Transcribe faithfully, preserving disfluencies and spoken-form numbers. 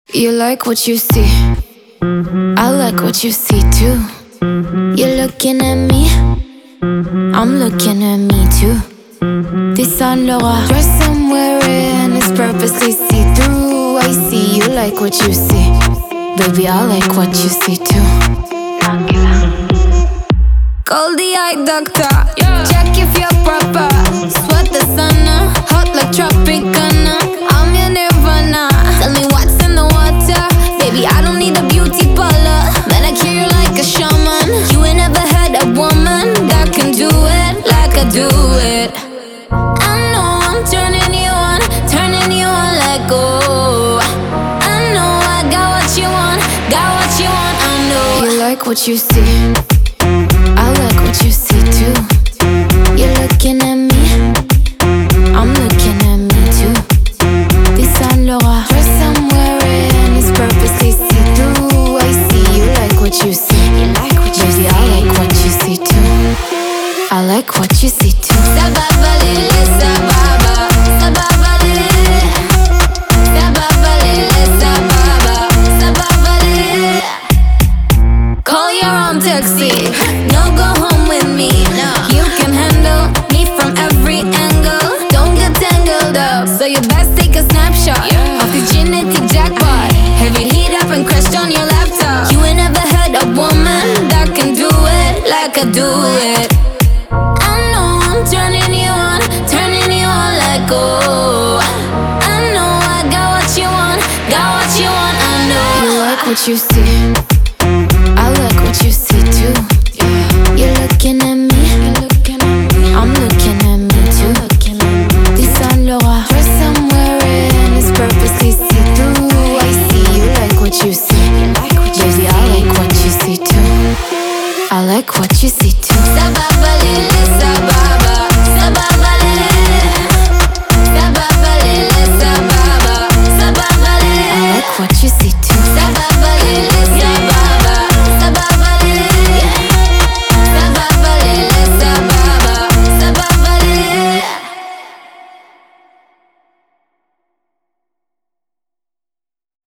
You like what you see, I like what you see too. You're looking at me, I'm looking at me too. This Saint Laurent dress I'm wearing is purposely see-through. I see you like what you see, baby, I like what you see too. Call the eye doctor, yeah. Check if you're proper. Sweat the sauna, hot like Tropicana. I'm your Nirvana. Tell me what's in the water, baby, I don't need a beauty parlor. Man, I cure you like a shaman. You ain't never had a woman that can do it like I do it. I know I'm turning you on, turning you on like oh. I know I got what you want, got what you want, I know. You like what you see, I like what you see too. You're looking at me, I'm looking at me too. This Saint Laurent dress I'm wearing is purposely see-through. I see you like what you see, you like what you baby, see. I like what you see too, I like what you see too. Sababa lele, sababa, sababa lele, sababa lele, sababa, sababa lele. Call your own taxi, no go home with me. No. You can handle me from every angle. Don't get tangled up, so you best take a snapshot, yeah, of the genetic jackpot. Have you heat up and crashed on your laptop? You ain't never had a woman that can do it like I do it. I know I'm turning you on, turning you on like oh. I know I got what you want, got what you want, I know. You like what you see, I like what you see too. You're looking at me, I'm looking at me too. This Saint Laurent dress I'm wearing is purposely see-through. I see you like what you see, baby, I like what you see too, I like what you see too.